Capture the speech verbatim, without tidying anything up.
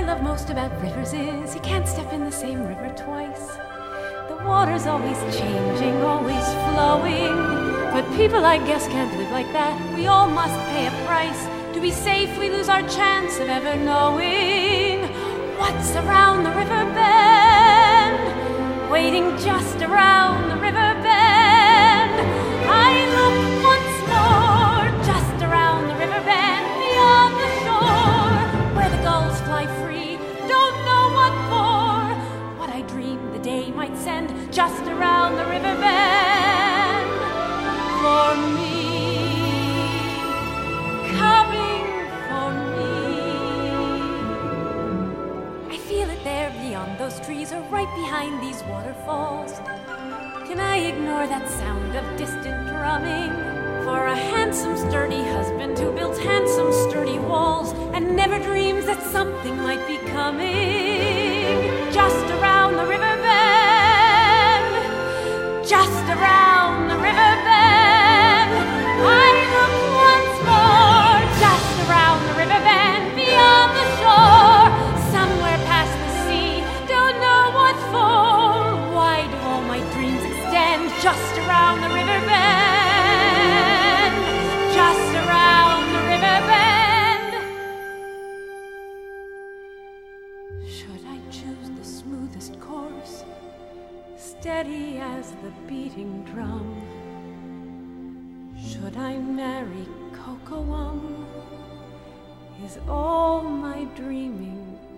love most about rivers is you can't step in the same river twice. The water's always changing, always flowing. But people, I guess, can't live like that. We all must pay a price. To be safe, we lose our chance of ever knowing what's around the river bend, waiting just around the river bend. I look once more, just around the river bend, beyond the shore, where the gulls fly free, don't know what for. What I dream the day might send, just around the river bend, for me, coming for me. I feel it there beyond those trees, or right behind these waterfalls. Can I ignore that sound of distant drumming? For a handsome, sturdy husband who builds handsome, sturdy walls and never dreams that something might be coming. Just around the river bend, just around the river bend, I look once more, just around the river bend, beyond the shore, somewhere past the sea, don't know what for. Why do all my dreams extend just around the river bend, just around the river bend? Should I choose the smoothest course, steady as the beating drum? Should I marry Cocoam? Is all my dreaming